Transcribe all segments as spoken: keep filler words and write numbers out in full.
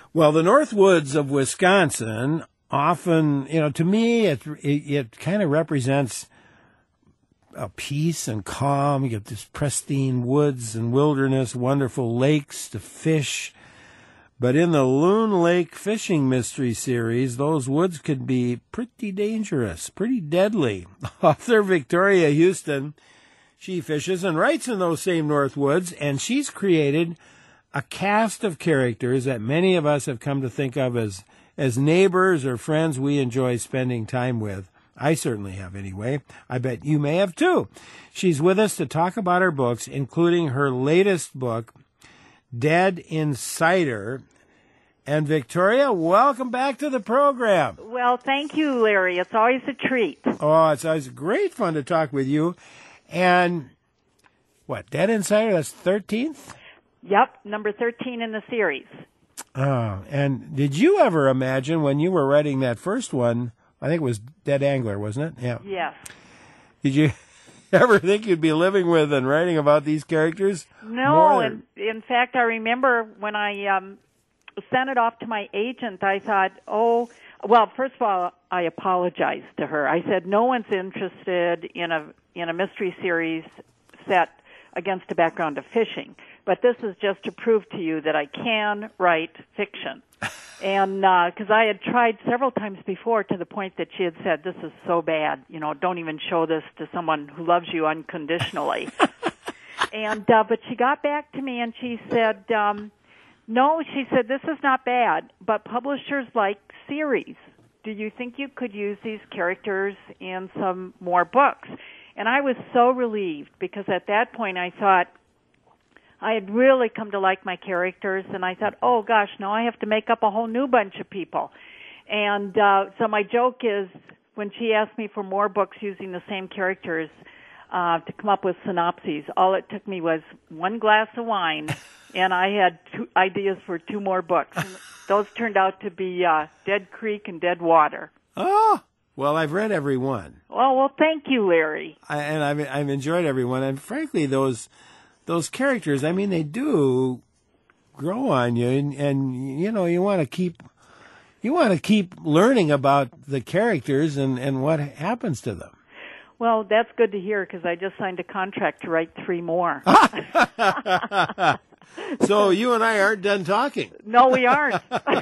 Well, the North Woods of Wisconsin often, you know, to me, it it, it kind of represents a peace and calm. You get this pristine woods and wilderness, wonderful lakes to fish. But in the Loon Lake Fishing Mystery Series, those woods could be pretty dangerous, pretty deadly. Author Victoria Houston, she fishes and writes in those same North Woods, and she's created a cast of characters that many of us have come to think of as, as neighbors or friends we enjoy spending time with. I certainly have anyway. I bet you may have too. She's with us to talk about her books, including her latest book, Dead Insider. And Victoria, welcome back to the program. Well, thank you, Larry. It's always a treat. Oh, it's always great fun to talk with you. And what, Dead Insider, that's thirteenth? Yep, number thirteen in the series. Oh, and did you ever imagine when you were writing that first one, I think it was Dead Angler, wasn't it? Yeah. Yes. Did you ever think you'd be living with and writing about these characters? No, in, in fact, I remember when I um, sent it off to my agent, I thought, oh, well, first of all, I apologized to her. I said, no one's interested in a in a mystery series set against a background of fishing, but this is just to prove to you that I can write fiction. And because uh, I had tried several times before, to the point that she had said, this is so bad, you know, don't even show this to someone who loves you unconditionally. and uh, But she got back to me and she said, um, no, she said, this is not bad, but publishers like series. Do you think you could use these characters in some more books? And I was so relieved, because at that point I thought, I had really come to like my characters, and I thought, oh, gosh, now I have to make up a whole new bunch of people. And uh, so my joke is, when she asked me for more books using the same characters uh, to come up with synopses, all it took me was one glass of wine, and I had two ideas for two more books. And those turned out to be uh, Dead Creek and Dead Water. Oh, well, I've read every one. Oh, well, thank you, Larry. I, and I've, I've enjoyed every one. And frankly, those... Those characters, I mean, they do grow on you, and, and you know, you want to keep, you want to keep learning about the characters and, and what happens to them. Well, that's good to hear, because I just signed a contract to write three more. So you and I aren't done talking. No, we aren't.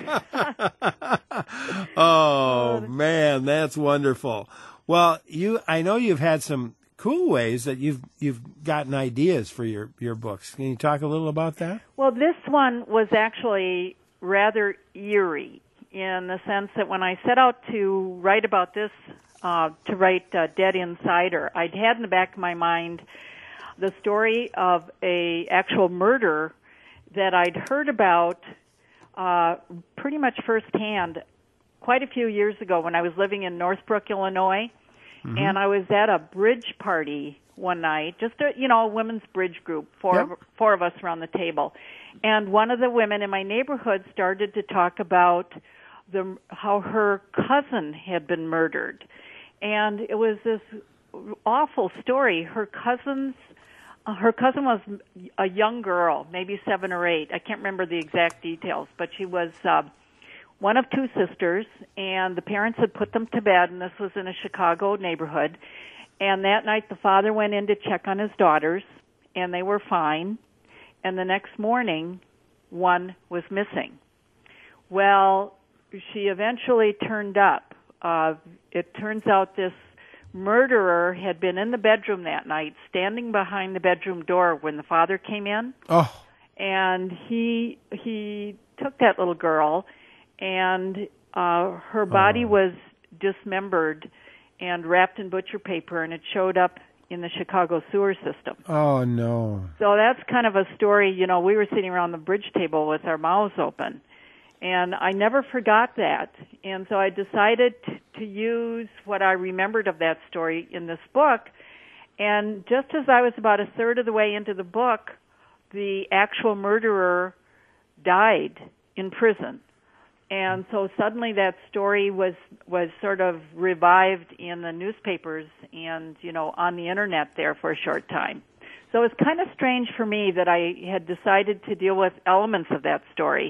Oh man, that's wonderful. Well, you, I know you've had some cool ways that you've you've gotten ideas for your, your books. Can you talk a little about that? Well, this one was actually rather eerie, in the sense that when I set out to write about this, uh, to write uh, Dead Insider, I'd had in the back of my mind the story of a actual murder that I'd heard about uh, pretty much firsthand quite a few years ago when I was living in Northbrook, Illinois. Mm-hmm. And I was at a bridge party one night, just a, you know, a women's bridge group, four, yep. of, four of us around the table. And one of the women in my neighborhood started to talk about the how her cousin had been murdered. And it was this awful story. Her cousin's, uh, her cousin was a young girl, maybe seven or eight. I can't remember the exact details, but she was uh, one of two sisters, and the parents had put them to bed, and this was in a Chicago neighborhood. And that night the father went in to check on his daughters, and they were fine. And the next morning, one was missing. Well, she eventually turned up. Uh, it turns out this murderer had been in the bedroom that night, standing behind the bedroom door when the father came in. Oh. And he he took that little girl, and uh, her body oh. was dismembered and wrapped in butcher paper, and it showed up in the Chicago sewer system. Oh, no. So that's kind of a story. You know, we were sitting around the bridge table with our mouths open, and I never forgot that. And so I decided to, to use what I remembered of that story in this book. And just as I was about a third of the way into the book, the actual murderer died in prison. And so suddenly that story was was sort of revived in the newspapers and, you know, on the Internet there for a short time. So it's kind of strange for me that I had decided to deal with elements of that story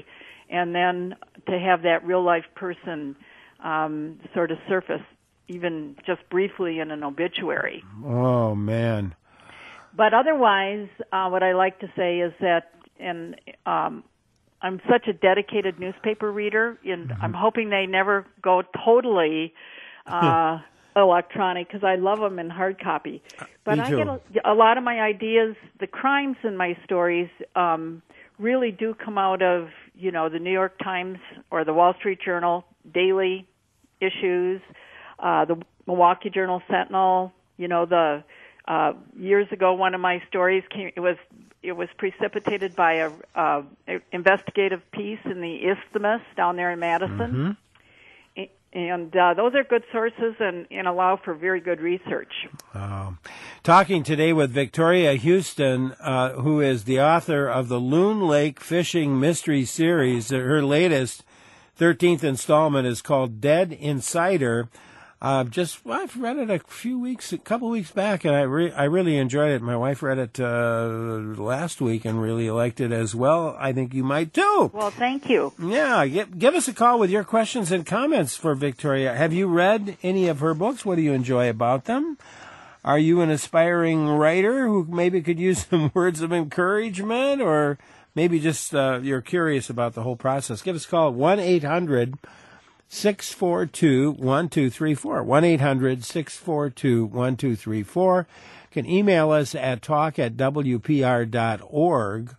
and then to have that real life person um, sort of surface, even just briefly in an obituary. Oh, man. But otherwise, uh, what I like to say is that, and um, I'm such a dedicated newspaper reader, and mm-hmm. I'm hoping they never go totally uh, electronic, because I love them in hard copy. But I get a, a lot of my ideas, the crimes in my stories um, really do come out of, you know, the New York Times or the Wall Street Journal daily issues, uh, the Milwaukee Journal Sentinel. You know, the uh, years ago, one of my stories came. It was it was precipitated by a uh, investigative piece in the Isthmus down there in Madison, mm-hmm. and uh, those are good sources and, and allow for very good research. Um, talking today with Victoria Houston, uh, who is the author of the Loon Lake Fishing Mystery Series. Her latest thirteenth installment is called Dead Insider. Uh, just well, I've read it a few weeks, a couple weeks back, and I re- I really enjoyed it. My wife read it uh, last week and really liked it as well. I think you might too. Well, thank you. Yeah, give, give us a call with your questions and comments for Victoria. Have you read any of her books? What do you enjoy about them? Are you an aspiring writer who maybe could use some words of encouragement, or maybe just uh, you're curious about the whole process? Give us a call at one eight hundred six four two one two three four. one eight hundred six four two one two three four. You can email us at talk at w p r dot org,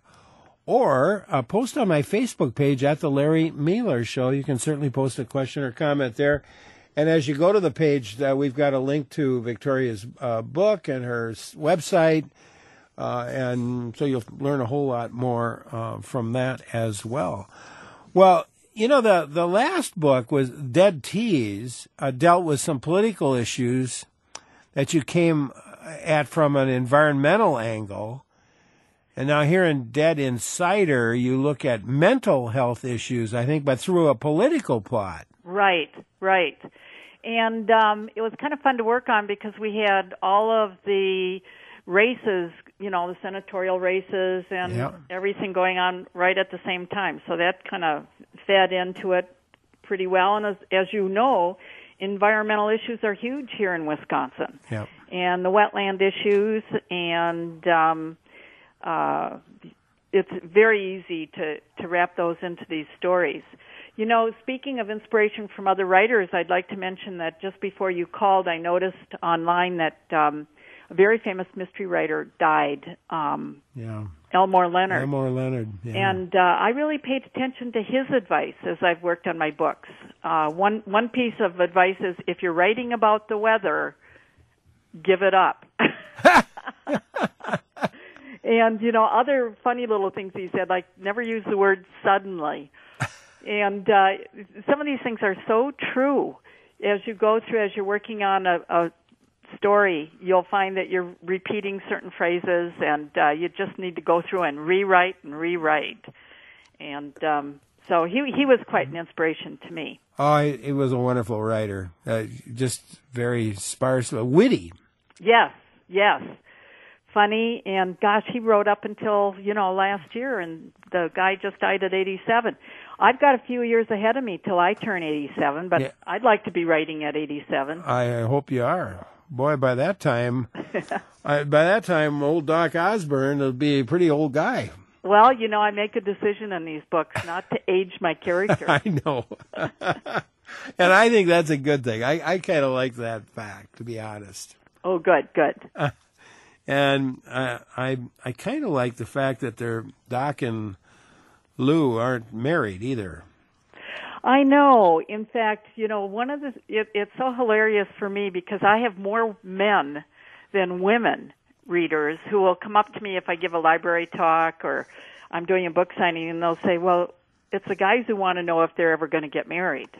or uh, post on my Facebook page at The Larry Miller Show. You can certainly post a question or comment there. And as you go to the page, uh, we've got a link to Victoria's uh, book and her website, uh, and so you'll learn a whole lot more uh, from that as well. Well, you know, the, the last book was Dead Tease, uh, dealt with some political issues that you came at from an environmental angle. And now here in Dead Insider, you look at mental health issues, I think, but through a political plot. Right, right. And um, it was kind of fun to work on because we had all of the races, you know, the senatorial races and yep. everything going on right at the same time. So that kind of fed into it pretty well. And as, as you know, environmental issues are huge here in Wisconsin. Yep. And the wetland issues, and um, uh, it's very easy to, to wrap those into these stories. You know, speaking of inspiration from other writers, I'd like to mention that just before you called, I noticed online that um, a very famous mystery writer died, um, yeah. Elmore Leonard. Elmore Leonard, yeah. And uh, I really paid attention to his advice as I've worked on my books. Uh, one one piece of advice is, if you're writing about the weather, give it up. And, you know, other funny little things he said, like never use the word suddenly. And uh, some of these things are so true. As you go through, as you're working on a, a story, you'll find that you're repeating certain phrases, and uh, you just need to go through and rewrite and rewrite. And um, so he he was quite an inspiration to me. Oh, he, he was a wonderful writer. Uh, just very sparse, uh, witty. Yes, yes. Funny, and gosh, he wrote up until, you know, last year, and the guy just died at eighty-seven. I've got a few years ahead of me till I turn eighty-seven, but yeah. I'd like to be writing at eighty-seven. I hope you are. Boy, by that time, I, by that time, old Doc Osborne will be a pretty old guy. Well, you know, I make a decision in these books not to age my character. I know. And I think that's a good thing. I, I kind of like that fact, to be honest. Oh, good, good. Uh, and uh, I I kind of like the fact that they're Doc and Lou aren't married either. I know. In fact, you know, one of the it, it's so hilarious for me because I have more men than women readers who will come up to me if I give a library talk or I'm doing a book signing, and they'll say, "Well, it's the guys who want to know if they're ever going to get married."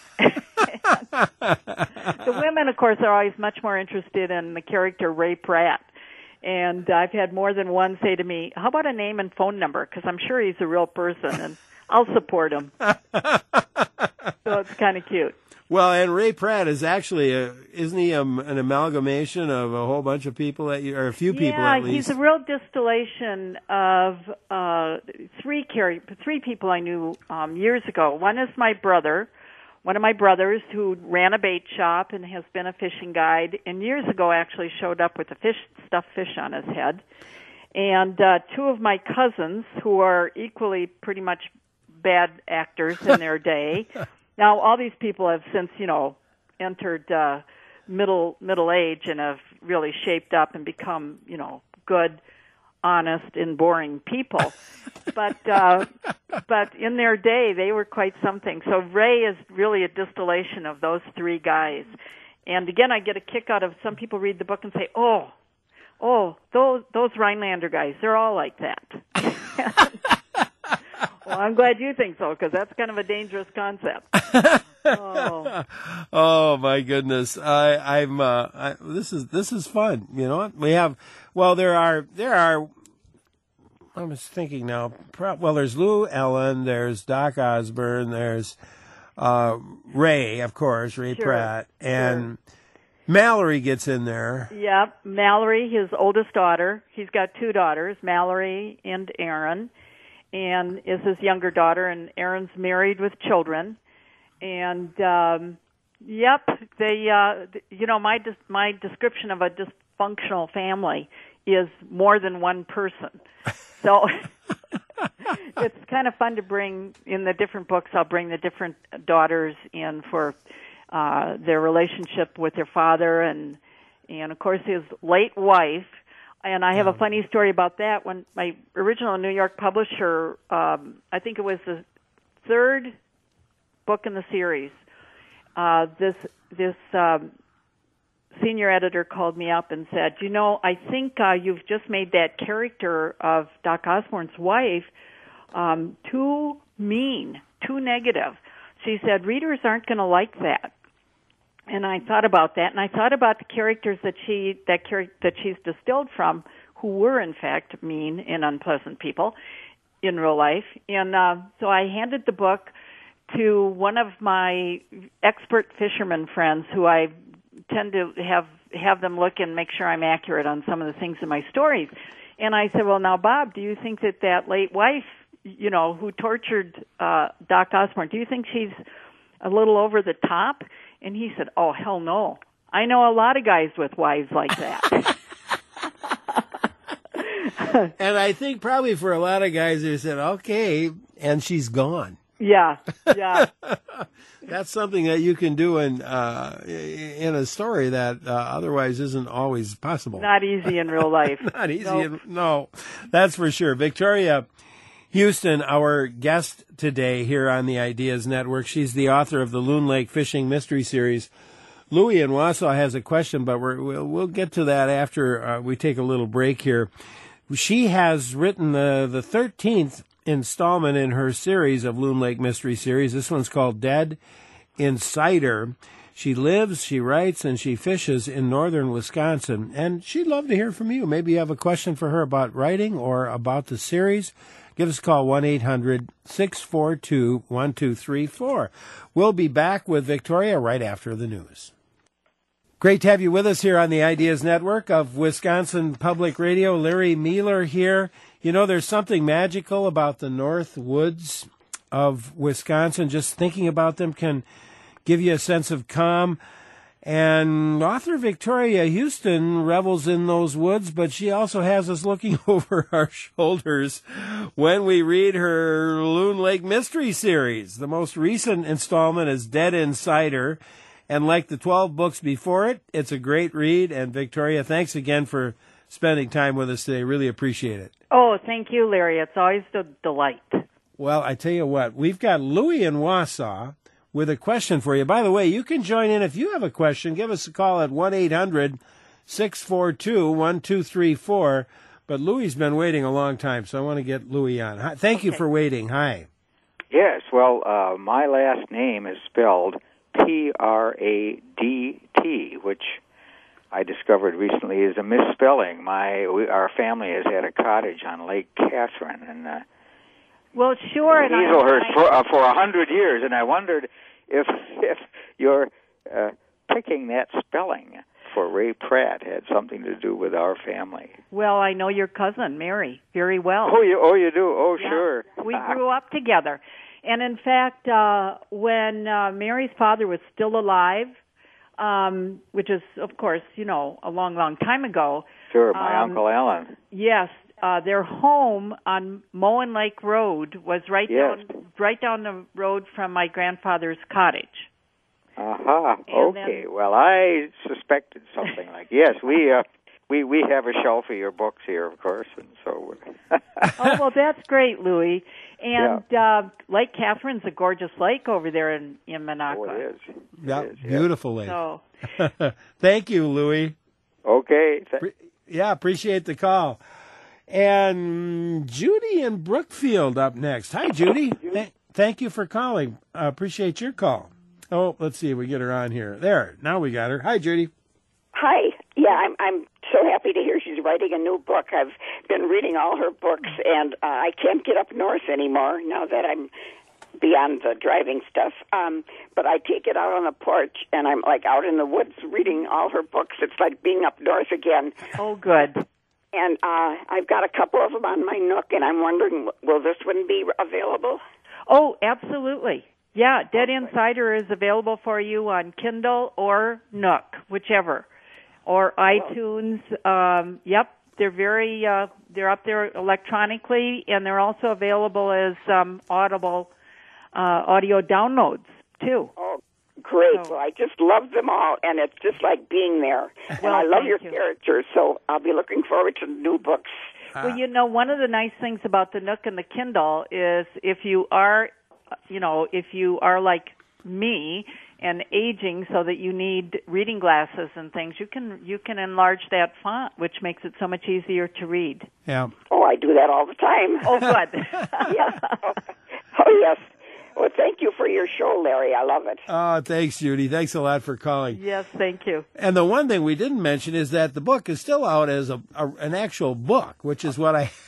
The women, of course, are always much more interested in the character Ray Pratt. And I've had more than one say to me, "How about a name and phone number? Because I'm sure he's a real person, and I'll support him." So it's kind of cute. Well, and Ray Pratt is actually, a, isn't he a, an amalgamation of a whole bunch of people, that you, or a few people yeah, at least? he's a real distillation of uh, three char- three people I knew um, years ago. One is my brother, one of my brothers who ran a bait shop and has been a fishing guide, and years ago actually showed up with a fish, stuffed fish on his head. And uh, two of my cousins who are equally pretty much bad actors in their day. Now, all these people have since, you know, entered uh, middle middle age and have really shaped up and become, you know, good, honest, and boring people. But uh, but in their day, they were quite something. So Ray is really a distillation of those three guys. And again, I get a kick out of some people read the book and say, oh, oh, those those Rhinelander guys, they're all like that. Well, I'm glad you think so, because that's kind of a dangerous concept. Oh, oh my goodness! I, I'm. Uh, I, this is this is fun. You know, we have. Well, there are there are. I was thinking now. Well, there's Lou Ellen. There's Doc Osborne. There's uh, Ray, of course, Ray sure, Pratt, and sure. Mallory gets in there. Yep, Mallory, his oldest daughter. He's got two daughters, Mallory and Aaron. And is his younger daughter, and Aaron's married with children. And um, yep, they, uh, you know, my my description of a dysfunctional family is more than one person. So it's kind of fun to bring in the different books. I'll bring the different daughters in for uh, their relationship with their father, and and of course his late wife. And I have a funny story about that. When my original New York publisher, um, I think it was the third book in the series, uh, this this um, senior editor called me up and said, you know, I think uh, you've just made that character of Doc Osborne's wife um, too mean, too negative. She said, readers aren't going to like that. And I thought about that, and I thought about the characters that she that char- that she's distilled from, who were in fact mean and unpleasant people in real life. And uh, so I handed the book to one of my expert fisherman friends, who I tend to have have them look and make sure I'm accurate on some of the things in my stories. And I said, well, now, Bob, do you think that that late wife, you know, who tortured uh, Doc Osborne, do you think she's a little over the top? And he said, oh, hell no. I know a lot of guys with wives like that. And I think probably for a lot of guys, they said, okay, and she's gone. Yeah, yeah. That's something that you can do in uh, in a story that uh, otherwise isn't always possible. Not easy in real life. Not easy. Nope. In, no, that's for sure. Victoria Houston, our guest today here on the Ideas Network. She's the author of the Loon Lake Fishing Mystery Series. Louis in Wausau has a question, but we're, we'll, we'll get to that after uh, we take a little break here. She has written the, the thirteenth installment in her series of Loon Lake Mystery Series. This one's called Dead Insider. She lives, she writes, and she fishes in northern Wisconsin. And she'd love to hear from you. Maybe you have a question for her about writing or about the series. Give us a call, one eight hundred six four two one two three four. We'll be back with Victoria right after the news. Great to have you with us here on the Ideas Network of Wisconsin Public Radio. Larry Mueller here. You know, there's something magical about the North Woods of Wisconsin. Just thinking about them can give you a sense of calm. And author Victoria Houston revels in those woods, but she also has us looking over our shoulders when we read her Loon Lake Mystery Series. The most recent installment is Dead Insider, and like the twelve books before it, it's a great read. And Victoria, thanks again for spending time with us today. Really appreciate it. Oh, thank you, Larry. It's always a delight. Well, I tell you what, we've got Louis in Wausau with a question for you. By the way, you can join in if you have a question. Give us a call at one eight hundred six four two one two three four. But Louis's been waiting a long time, so I want to get Louis on. Hi, thank okay. you for waiting. Hi. Yes, well, uh, my last name is spelled P R A D T, which I discovered recently is a misspelling. My we, Our family has had a cottage on Lake Catherine, and uh, well, sure, and Hazelhurst for uh, for a hundred years, and I wondered if if your uh, picking that spelling for Ray Pratt had something to do with our family. Well, I know your cousin, Mary, very well. Oh, you, oh, you do? Oh, yeah. sure. We grew up together. And in fact, uh, when uh, Mary's father was still alive, um, which is, of course, you know, a long, long time ago. Sure, my um, Uncle Alan. Yes, uh, their home on Moen Lake Road was right Yes. down, right down the road from my grandfather's cottage. Aha. And Okay. then- Well, I suspected something like yes. We uh, we we have a shelf of your books here, of course, and so. Oh well, that's great, Louis. And yeah. uh, Lake Catherine's a gorgeous lake over there in in Minocqua. Oh, it is. It Yeah, is, yes. beautiful lake. So, Thank you, Louis. Okay. Th- Pre- Yeah, appreciate the call. And Judy in Brookfield up next. Hi, Judy. Th- thank you for calling. Uh, appreciate your call. Oh, let's see if we get her on here. There, now we got her. Hi, Judy. Hi. Yeah, I'm I'm so happy to hear she's writing a new book. I've been reading all her books, and uh, I can't get up north anymore now that I'm beyond the driving stuff. Um, but I take it out on the porch, and I'm like out in the woods reading all her books. It's like being up north again. oh, good. And uh, I've got a couple of them on my Nook, and I'm wondering, will this one be available? Oh, absolutely. Yeah, Dead Insider is available for you on Kindle or Nook, whichever, or iTunes. Um, yep, they're very uh, they're up there electronically, and they're also available as um, audible uh, audio downloads too. Oh, great. So- Well, I just love them all, and it's just like being there. And Well, I love thank your you. characters, so I'll be looking forward to new books. Well, you know, one of the nice things about the Nook and the Kindle is if you are, you know, if you are like me and aging so that you need reading glasses and things, you can you can enlarge that font, which makes it so much easier to read. Yeah. Oh, I do that all the time. Oh, good. Yes. Oh, yes. Well, thank you for your show, Larry. I love it. Oh, thanks, Judy. Thanks a lot for calling. Yes, thank you. And the one thing we didn't mention is that the book is still out as a, a an actual book, which is what I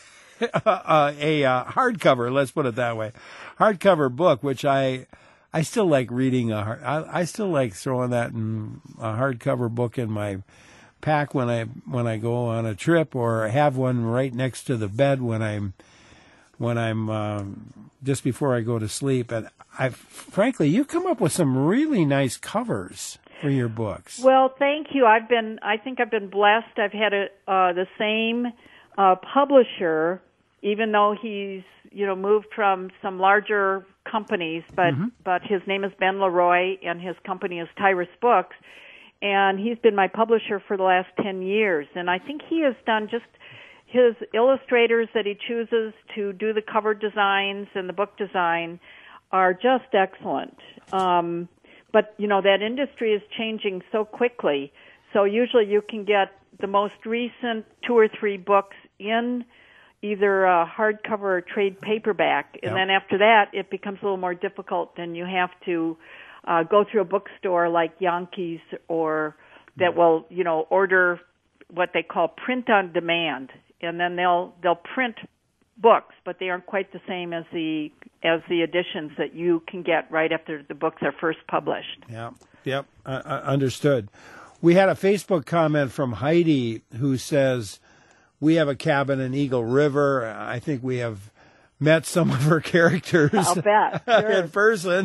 uh, a uh, hardcover. Let's put it that way, hardcover book, which I I still like reading. A hard, I, I still like throwing that in a hardcover book in my pack when I when I go on a trip, or have one right next to the bed when I'm when I'm um, just before I go to sleep. And I, frankly, you come up with some really nice covers for your books. Well, thank you. I've been, I think I've been blessed. I've had a, uh, the same uh, publisher, even though he's, you know, moved from some larger companies, but, mm-hmm. but his name is Ben Leroy, and his company is Tyrus Books, and he's been my publisher for the last ten years. And I think he has done just his illustrators that he chooses to do the cover designs and the book design are just excellent. Um, but, you know, that industry is changing so quickly. So usually you can get the most recent two or three books in either a hardcover or trade paperback. And Yep. then after that, it becomes a little more difficult, and you have to uh, go through a bookstore like Yankees or that will, you know, order what they call print on demand. And then they'll they'll print books, but they aren't quite the same as the as the editions that you can get right after the books are first published. Yeah, yep, uh, uh, understood. We had a Facebook comment from Heidi who says, we have a cabin in Eagle River. I think we have met some of her characters I'll bet. Sure. in person.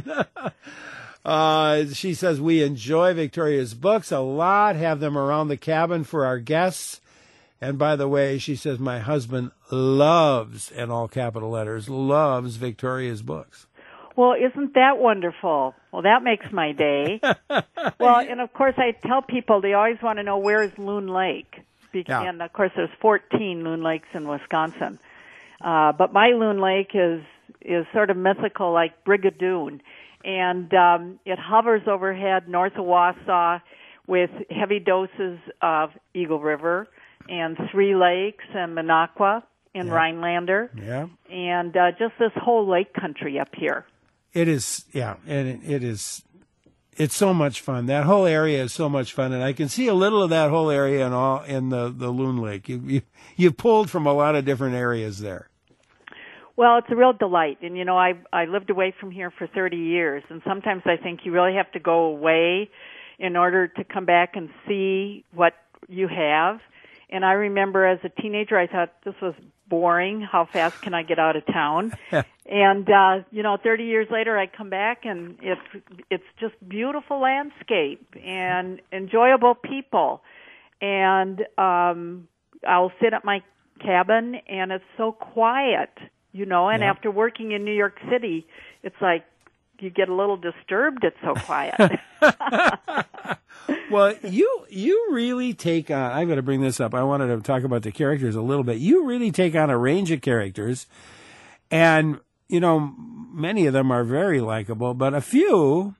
uh, she says, we enjoy Victoria's books a lot, have them around the cabin for our guests. And by the way, she says, my husband loves, in all capital letters, loves Victoria's books. Well, isn't that wonderful? Well, that makes my day. Well, and of course, I tell people they always want to know where is Loon Lake. Be- Yeah. And of course, there's fourteen Loon Lakes in Wisconsin. Uh, but my Loon Lake is is sort of mythical, like Brigadoon, and um, it hovers overhead north of Wausau with heavy doses of Eagle River and Three Lakes and Minocqua and Yeah. Rhinelander, Yeah. and uh, just this whole lake country up here. It is, yeah, and it, it is, it's so much fun. That whole area is so much fun, and I can see a little of that whole area in all in the, the Loon Lake. You, you you pulled from a lot of different areas there. Well, it's a real delight. And, you know, I I lived away from here for thirty years, and sometimes I think you really have to go away in order to come back and see what you have. And I remember as a teenager, I thought this was boring. How fast can I get out of town? And, uh, you know, thirty years later, I come back, and it's, it's just beautiful landscape and enjoyable people. And um, I'll sit at my cabin, and it's so quiet, you know, and yeah. after working in New York City, it's like you get a little disturbed. It's so quiet. Well, you you really take on, I'm going to bring this up. I wanted to talk about the characters a little bit. You really take on a range of characters, and, you know, many of them are very likable, but a few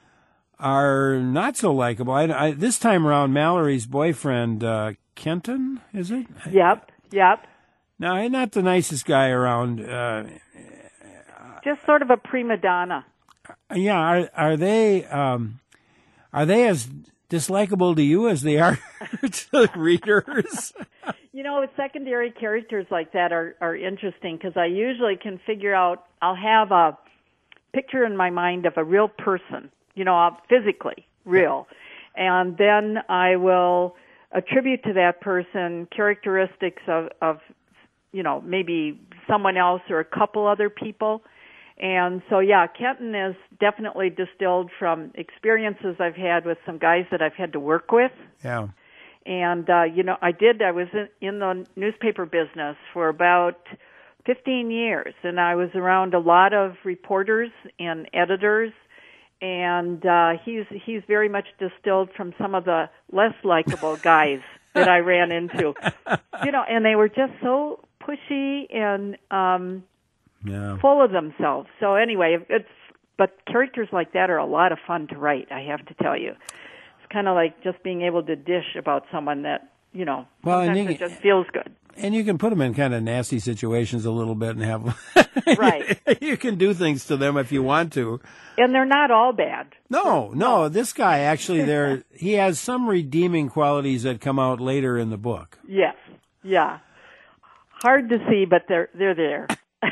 are not so likable. I, I, this time around, Mallory's boyfriend, uh, Kenton, is it? Yep, yep. No, he's not the nicest guy around. Uh, Just sort of a prima donna. Yeah, are are they um, are they as dislikable to you as they are to readers? You know, secondary characters like that are are interesting because I usually can figure out. I'll have a picture in my mind of a real person, you know, physically real, and then I will attribute to that person characteristics of, of you know, maybe someone else or a couple other people. And so, yeah, Kenton is definitely distilled from experiences I've had with some guys that I've had to work with. Yeah. And, uh, you know, I did, I was in, in the newspaper business for about fifteen years, and I was around a lot of reporters and editors, and uh, he's he's very much distilled from some of the less likable guys that I ran into. You know, and they were just so pushy and um, yeah. full of themselves. So anyway, it's but characters like that are a lot of fun to write, I have to tell you. It's kind of like just being able to dish about someone that, you know, well, sometimes and you, it just feels good. And you can put them in kind of nasty situations a little bit and have right. you can do things to them if you want to. And they're not all bad. No, no, this guy actually there he has some redeeming qualities that come out later in the book. Yes. Yeah. Hard to see, but they're they're there.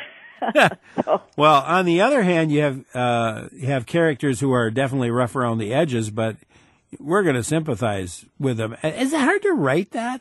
So. Well, on the other hand, you have uh, you have characters who are definitely rough around the edges, but we're going to sympathize with them. Is it hard to write that?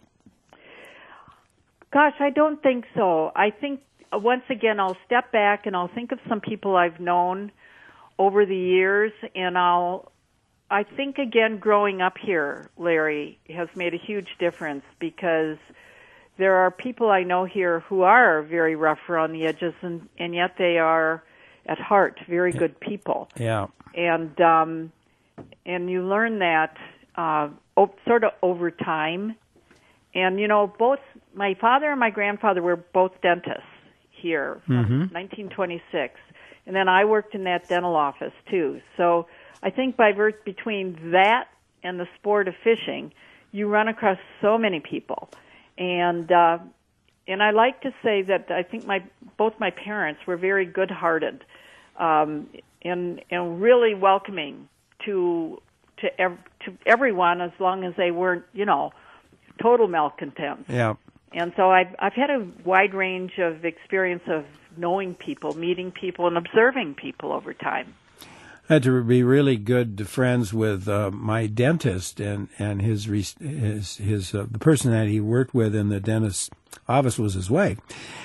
Gosh, I don't think so. I think, once again, I'll step back and I'll think of some people I've known over the years, and I'll, I think, again, growing up here, Larry, has made a huge difference because there are people I know here who are very rough around the edges, and, and yet they are, at heart, very good people. Yeah. And, um, and you learn that uh, o- sort of over time. And, you know, both my father and my grandfather were both dentists here from mm-hmm. nineteen twenty-six. And then I worked in that dental office, too. So I think by vert between that and the sport of fishing, you run across so many people. And uh, and I like to say that I think my both my parents were very good-hearted um, and, and really welcoming to to, ev- to everyone as long as they weren't, you know, total malcontents. Yeah. And so I've, I've had a wide range of experience of knowing people, meeting people, and observing people over time. I had to be really good friends with uh, my dentist and and his his his uh, the person that he worked with in the dentist's office was his wife.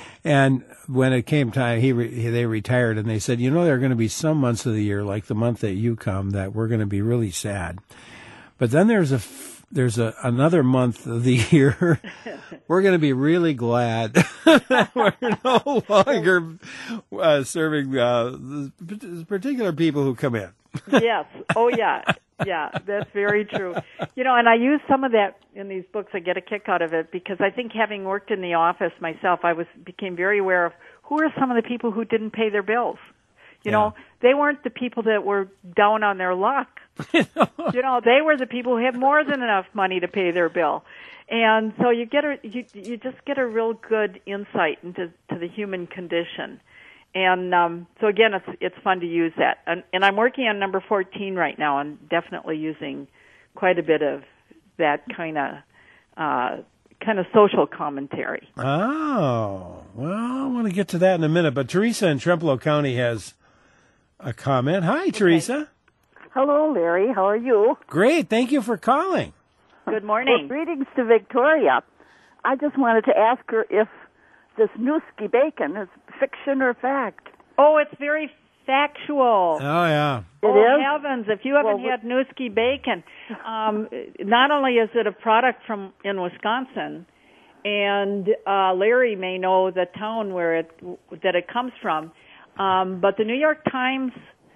And when it came time, he, re, he they retired, and they said, you know, there are going to be some months of the year, like the month that you come, that we're going to be really sad. But then there's a there's a another month of the year we're going to be really glad that we're no longer uh, serving uh, the particular people who come in. Yes. Oh, yeah. Yeah, that's very true. You know, and I use some of that in these books. I get a kick out of it because I think having worked in the office myself, I was became very aware of who are some of the people who didn't pay their bills. You yeah. know, they weren't the people that were down on their luck. You know, they were the people who had more than enough money to pay their bill. And so you get a you you just get a real good insight into to the human condition. And um, so again, it's it's fun to use that. And, and I'm working on number fourteen right now, and definitely using quite a bit of that kind of uh, kind of social commentary. Oh, well, I want to get to that in a minute. But Teresa in Trempealeau County has a comment. Hi, okay. Teresa. Hello, Larry. How are you? Great. Thank you for calling. Good morning. Well, greetings to Victoria. I just wanted to ask her if this Nuski bacon is fiction or fact. Oh, it's very factual. Oh, yeah. It oh, is? heavens. If you haven't well, had Nuski bacon, um, not only is it a product from in Wisconsin, and uh, Larry may know the town where it that it comes from, um, but the New York Times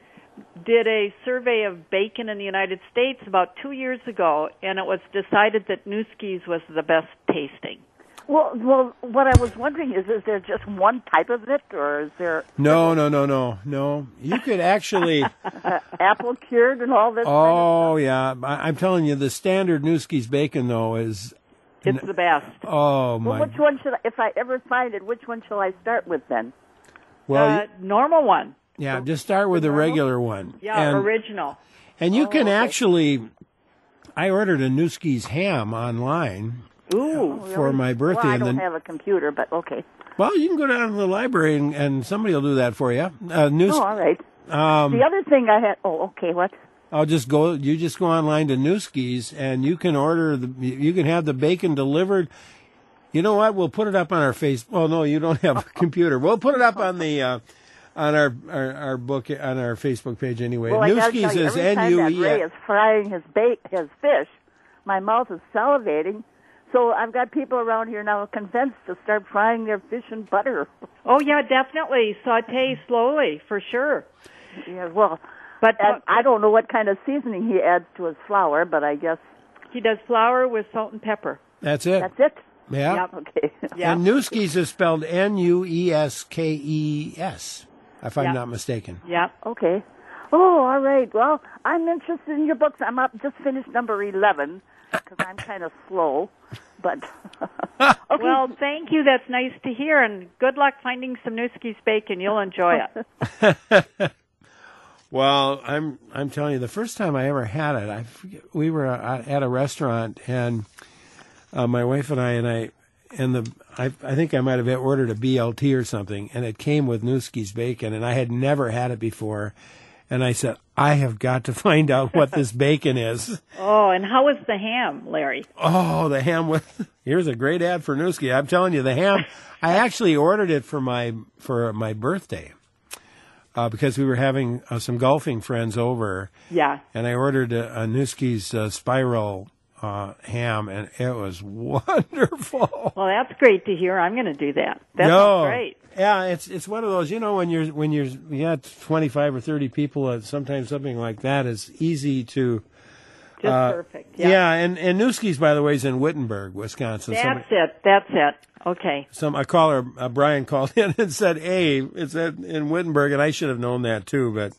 did a survey of bacon in the United States about two years ago, and it was decided that Nuski's was the best tasting. Well, well, what I was wondering is, is there just one type of it, or is there... No, no, no, no, no. You could actually... uh, apple cured and all this Oh, kind of yeah. I, I'm telling you, the standard Nuski's bacon, though, is... It's the best. Oh, my... Well, which one should I, if I ever find it, which one shall I start with then? Well, uh, normal one. yeah, just start with the regular one. Yeah, and, original. And you Oh, can okay. actually... I ordered a Nuski's ham online... Ooh. for my birthday. Well, I and don't then, have a computer, but okay. well, you can go down to the library and, and somebody will do that for you. Uh, News, Oh, all right. um, The other thing I had... Oh, okay, what? I'll just go. You just go online to Newski's and you can order the. You can have the bacon delivered. You know what? We'll put it up on our face. Oh no, you don't have a computer. We'll put it up on the uh, on our, our our book on our Facebook page anyway. Well, I gotta Newski's tell you, is every N time U that E. Ray is frying his bait, his fish, my mouth is salivating. So I've got people around here now convinced to start frying their fish in butter. Oh, yeah, definitely. Saute slowly, for sure. Yeah, well, But and I don't know what kind of seasoning he adds to his flour, but I guess he does flour with salt and pepper. That's it. that's it. Yeah. Yep. Okay. Yeah. And Newski's is spelled N U E S K E S, if I'm Yeah. not mistaken. Yeah. Okay. Oh, all right. Well, I'm interested in your books. I'm up, just finished number eleven because I'm kind of slow. But okay. Well, thank you. That's nice to hear, and good luck finding some Nuski's bacon. You'll enjoy it. Well, I'm I'm telling you, the first time I ever had it, I forget, we were at a restaurant, and uh, my wife and I and I and the I I think I might have ordered a B L T or something, and it came with Nuski's bacon, and I had never had it before, and I said, I have got to find out what this bacon is. Oh, and how is the ham, Larry? Oh, the ham with here's a great ad for Nuski. I'm telling you, the ham. I actually ordered it for my for my birthday. Uh, because we were having uh, some golfing friends over, Yeah. and I ordered a, a Nuski's uh, spiral uh, ham, and it was wonderful. Well, that's great to hear. I'm going to do that. That no, sounds great. Yeah, it's it's one of those. You know, when you're when you're you got twenty-five or thirty people, uh, sometimes something like that is easy to. Just uh, perfect. Yeah. Yeah, and and Nuski's, by the way, is in Wittenberg, Wisconsin. That's Somebody, it. That's it. Okay. Some a caller, uh, Brian, called in and said, "Hey, it's at, in Wittenberg," and I should have known that too, but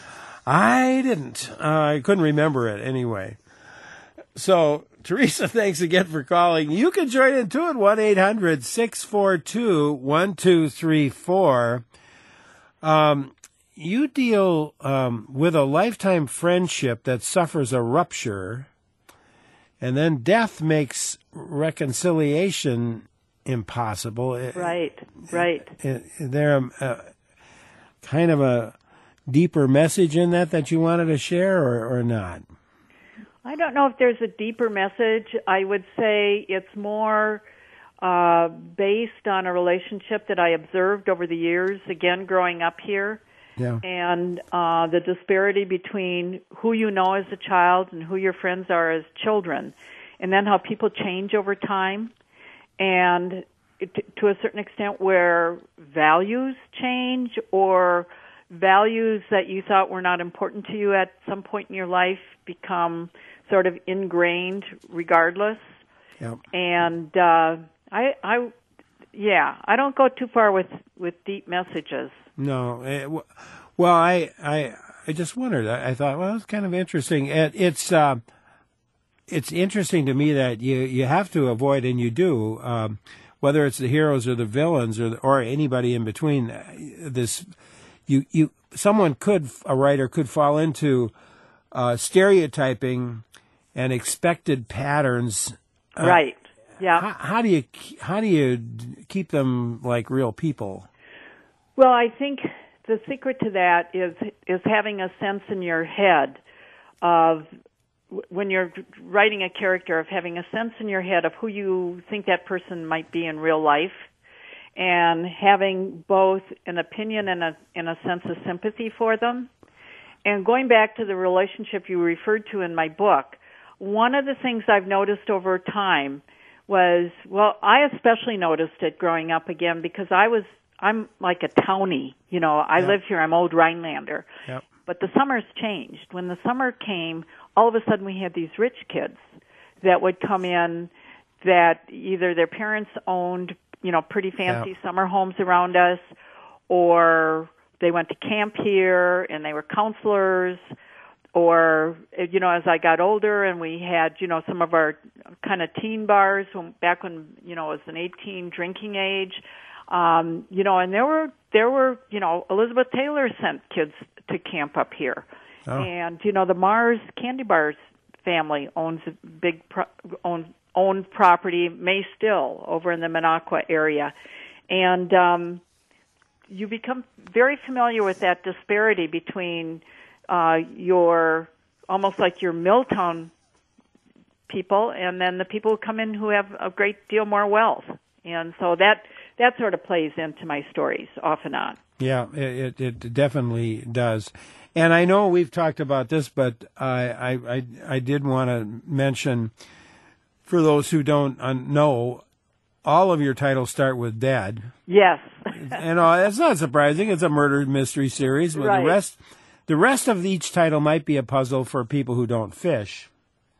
I didn't. Uh, I couldn't remember it anyway. So, Teresa, thanks again for calling. You can join in too at one eight hundred six four two one two three four. Um, you deal um, with a lifetime friendship that suffers a rupture, and then death makes reconciliation impossible. Right, right. Is there a, a kind of a deeper message in that that you wanted to share, or, or not? I don't know if there's a deeper message. I would say it's more uh, based on a relationship that I observed over the years, again, growing up here, Yeah. and uh, the disparity between who you know as a child and who your friends are as children, and then how people change over time. And it, to a certain extent where values change, or values that you thought were not important to you at some point in your life become sort of ingrained regardless. Yep. And uh, I, I, yeah, I don't go too far with, with deep messages. No. It, w- well, I, I, I just wondered. I, I thought, well, it's kind of interesting. It, it's, uh, it's interesting to me that you, you have to avoid, and you do, um, whether it's the heroes or the villains or or anybody in between. This, you you someone could a writer could fall into uh, stereotyping and expected patterns, uh, Right. Yeah. How, how do you how do you keep them like real people? Well, I think the secret to that is is having a sense in your head of, when you're writing a character, of having a sense in your head of who you think that person might be in real life, and having both an opinion and a, and a sense of sympathy for them. And going back to the relationship you referred to in my book, one of the things I've noticed over time was, well, I especially noticed it growing up again because I was, I'm like a townie, you know, I Yep. live here, I'm old Rhinelander. Yep. But the summers changed. When the summer came, all of a sudden we had these rich kids that would come in that either their parents owned, you know, pretty fancy Yep. summer homes around us, or they went to camp here and they were counselors, or, you know, as I got older and we had, you know, some of our kind of teen bars when, back when, you know, it was an eighteen drinking age, um, you know, and there were, there were, you know, Elizabeth Taylor sent kids to camp up here. Oh. And, you know, the Mars Candy Bars family owns a big, pro- own, owned property, may still, over in the Minocqua area. And, um, you become very familiar with that disparity between uh, your, almost like your Milltown people, and then the people who come in who have a great deal more wealth. And so that that sort of plays into my stories off and on. Yeah, it, it definitely does. And I know we've talked about this, but I I, I, I did want to mention, for those who don't uh, know, all of your titles start with dead. Yes. And uh, it's not surprising. It's a murder mystery series. But Right. the rest, the rest of each title might be a puzzle for people who don't fish.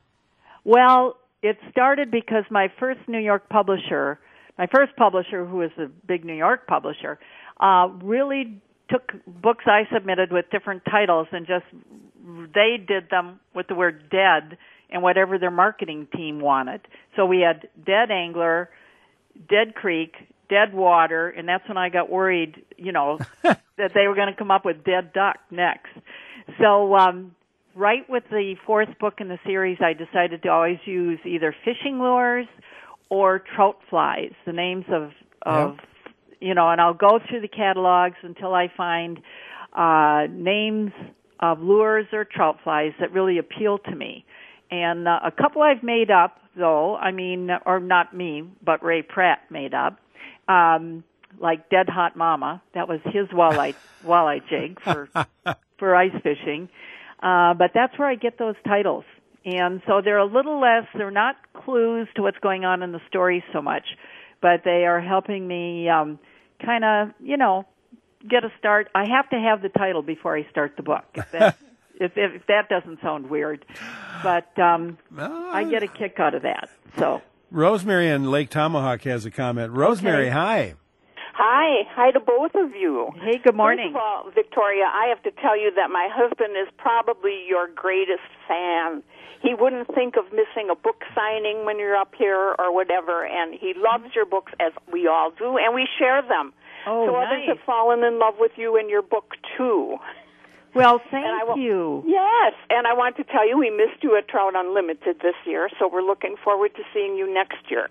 Well, it started because my first New York publisher, my first publisher, who was a big New York publisher, uh, really took books I submitted with different titles and just, they did them with the word dead and whatever their marketing team wanted. So we had Dead Angler, Dead Creek, Dead Water, and that's when I got worried, you know, that they were going to come up with Dead Duck next. So, um, right with the fourth book in the series, I decided to always use either fishing lures or trout flies, the names of, of Yep. you know, and I'll go through the catalogs until I find uh, names of lures or trout flies that really appeal to me. And uh, a couple I've made up, though, I mean, or not me, but Ray Pratt made up, um, like Dead Hot Mama. That was his walleye, walleye jig for, for ice fishing. Uh, but that's where I get those titles. And so they're a little less, they're not clues to what's going on in the story so much, but they are helping me um, kind of, you know, get a start. I have to have the title before I start the book, if that, if, if that doesn't sound weird. But um, Uh, I get a kick out of that. So Rosemary in Lake Tomahawk has a comment. Rosemary, Okay. hi. Hi. Hi to both of you. Hey, good morning. First of all, Victoria, I have to tell you that my husband is probably your greatest fan. He wouldn't think of missing a book signing when you're up here or whatever, and he loves your books, as we all do, and we share them. Oh, so nice. others have fallen in love with you and your book, too. Well, thank And I will- you. Yes, and I want to tell you we missed you at Trout Unlimited this year, so we're looking forward to seeing you next year.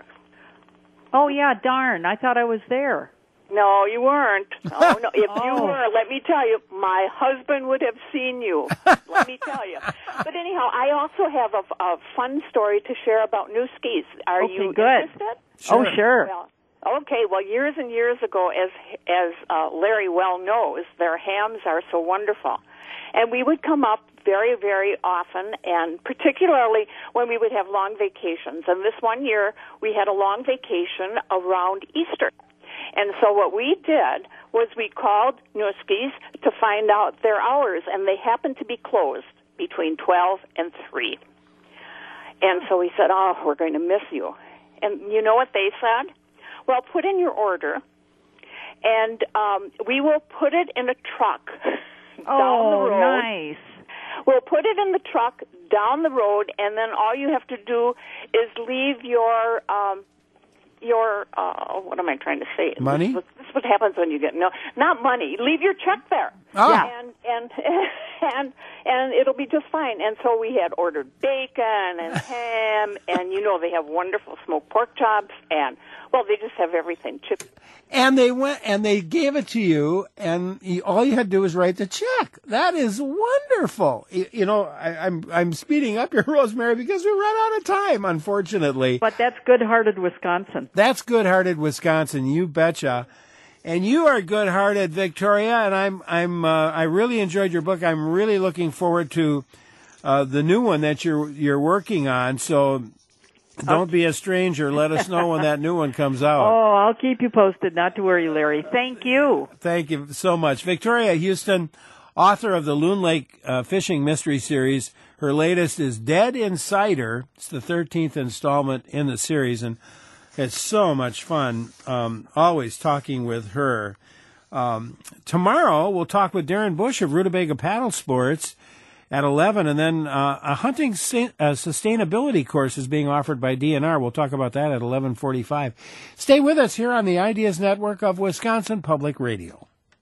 Oh, yeah, darn. I thought I was there. No, you weren't. Oh, no. If you Oh. were, let me tell you, my husband would have seen you. Let me tell you. But anyhow, I also have a, a fun story to share about new skis. Are Okay, you good. interested? Oh, sure. Well, okay. Well, years and years ago, as as uh, Larry well knows, their hams are so wonderful, and we would come up very, very often, and particularly when we would have long vacations. And this one year, we had a long vacation around Easter. And so what we did was we called Newski's to find out their hours, and they happened to be closed between twelve and three. And so we said, oh, we're going to miss you. And you know what they said? Well, put in your order, and um, we will put it in a truck down Oh, the road. nice. We'll put it in the truck down the road, and then all you have to do is leave your um, your uh, what am I trying to say? Money? This, is- this is what happens when you get no, not money. Leave your check there. Ah. And and and and it'll be just fine. And so we had ordered bacon and ham, and you know they have wonderful smoked pork chops, and well, they just have everything. Chips. And they went and they gave it to you, and you, all you had to do was write the check. That is wonderful. You, you know, I, I'm I'm speeding up here, Rosemary, because we run out of time, unfortunately. But that's good-hearted Wisconsin. That's good-hearted Wisconsin, you betcha. And you are good-hearted, Victoria. And I'm I'm uh, I really enjoyed your book. I'm really looking forward to uh, the new one that you're you're working on. So. Don't be a stranger. Let us know when that new one comes out. Oh, I'll keep you posted. Not to worry, Larry. Thank you. Thank you so much. Victoria Houston, author of the Loon Lake uh, Fishing Mystery Series. Her latest is Dead Insider. It's the thirteenth installment in the series, and it's so much fun, um, always talking with her. Um, tomorrow, we'll talk with Darren Bush of Rutabaga Paddle Sports at eleven, and then uh, a hunting sa- uh, sustainability course is being offered by D N R. We'll talk about that at eleven forty-five. Stay with us here on the Ideas Network of Wisconsin Public Radio.